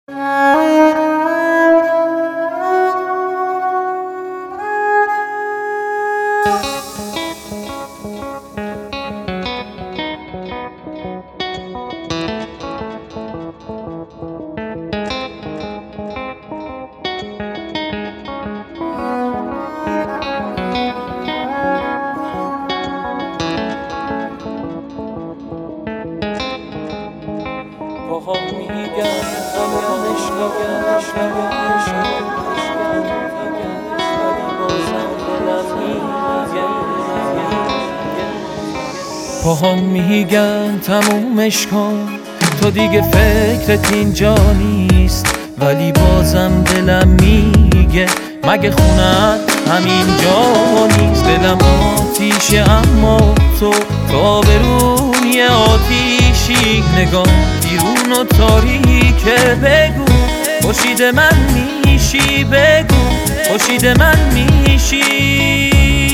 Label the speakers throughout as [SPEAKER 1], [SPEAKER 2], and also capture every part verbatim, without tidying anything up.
[SPEAKER 1] باهم میگن غم عشق پاهم میگن تمومش کن، تو دیگه فکرت اینجا نیست، ولی بازم دلم میگه مگه خونت همینجا نیست. دلم آتیشه اما تو تا برون یه آتیشی، نگاه بیرون و تاریکه، بگو خورشید من میشی، بگو خورشید من میشی.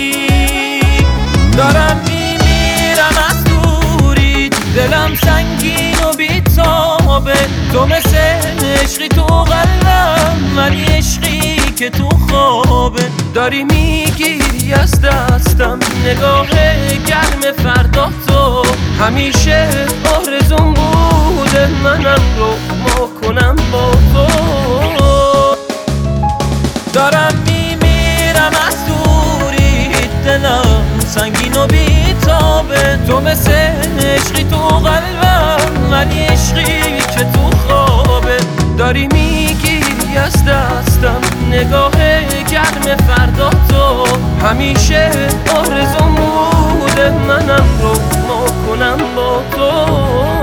[SPEAKER 1] دارم میمیرم از دوری، دلم سنگین و بیتابه، تو مثل عشقی تو قلبم، ولی عشقی که تو خوابه. داری میگیری از دستم نگاه گرم فردا، تو همیشه آرزوم بوده منم رو ما کنم با تو. دارم میمیرم از دوری، دلم سنگین و بیتابه، تو مثل عشقی تو قلبم، ولی عشقی که تو خوابه. داری میگیری از دستم نگاه گرم فردا، تو همیشه آرزوم بوده منم رو ما کنم با تو.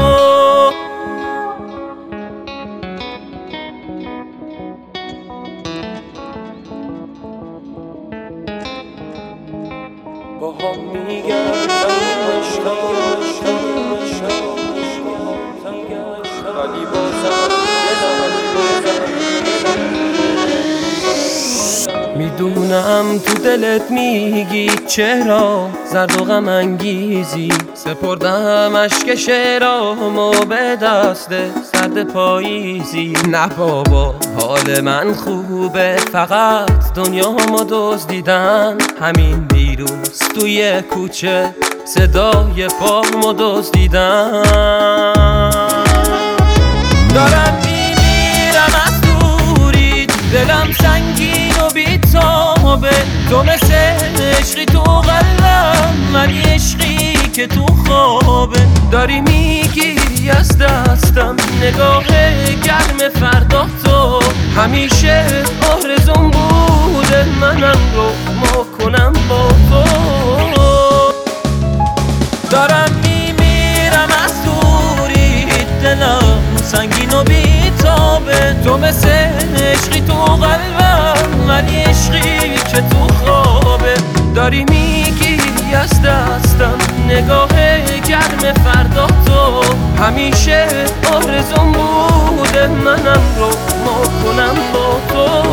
[SPEAKER 1] باهم میگن ولی بازم میدونم تو دلت میگی چرا زرد و غم انگیزی، سپردم اشک شعرامو به دست سرد پاییزی. نه بابا حال من خوبه، فقط دنیامو دزدیدن، همین دیروز توی کوچه صدای پامو دزدیدن. دارم میمیرم از دوری، دلم سنگین و بیتابه، تو مثل عشقی تو قلبم، ولی عشقی که تو خوابه. داری میگیری از دستم نگاه گرم فردا، تو همیشه آرزوم بوده منم رو ما کنم با تو. دارم میمیرم از دوری، دلم سنگین و بیتابه، تو مثل عشقی تو قلبم، ولی عشقی که تو خوابه. داری میگیری از دستم نگاه گرم فردا، تو همیشه آرزوم بوده منم رو ما کنم با تو.